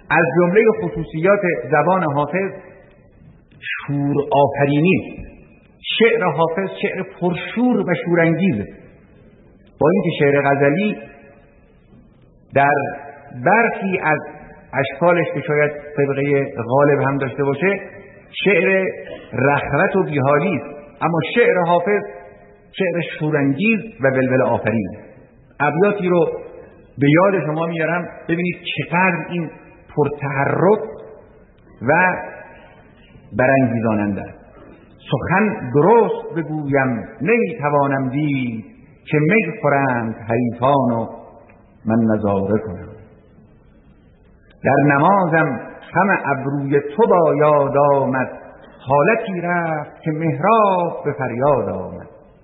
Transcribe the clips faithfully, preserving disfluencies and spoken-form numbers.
از جمله خصوصیات زبان حافظ شور آفرینی. شعر حافظ شعر پرشور و شورانگیزه، با اینکه شعر غزلی در برخی از اشکالش که شاید طبقه غالب هم داشته باشه شعر رخوت و بیحالی است، اما شعر حافظ شعر شورانگیز و بلبل آفرین. ابیاتی رو به یاد شما میارم ببینید چقدر این پرتحرک و برانگیزاننده است. سخن درست بگویم نمیتوانم دید، که می خورند حریفان و من نظاره کنم. در نمازم خم ابروی تو با یاد آمد، حالتی رفت که محراب به فریاد آمد.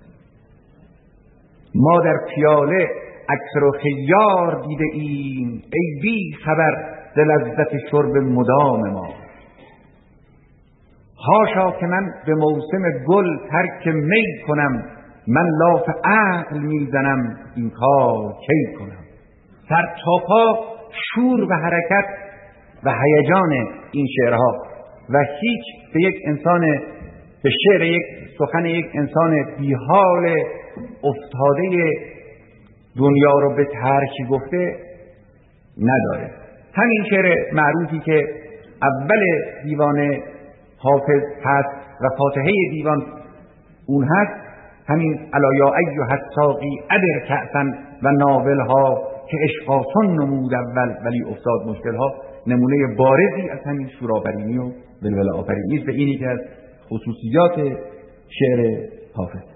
ما در پیاله عکس و خیار دیده ایم، ای بی خبر ز لذت شرب مدام ما. حاشا که من به موسم گل ترک می کنم، من لاف عقل میزنم این کار کی کنم. سر تا پا شور و حرکت و هیجان این شعرها و هیچ به یک انسان، به شعر یک سخن یک انسان بیحال افتاده دنیا رو به ترکی گفته نداره. همین شعر معروفی که اول دیوان حافظ هست و فاتحه دیوان اون هست، همین الا یا ایها الساقی ادر کأسا و ناول ها که اشقاسون نمود اول ولی افتاد مشکل ها، نمونه بارزی از همین شورآفرینی و بلبل آفرینی است. به اینی که از خصوصیات شعر حافظ.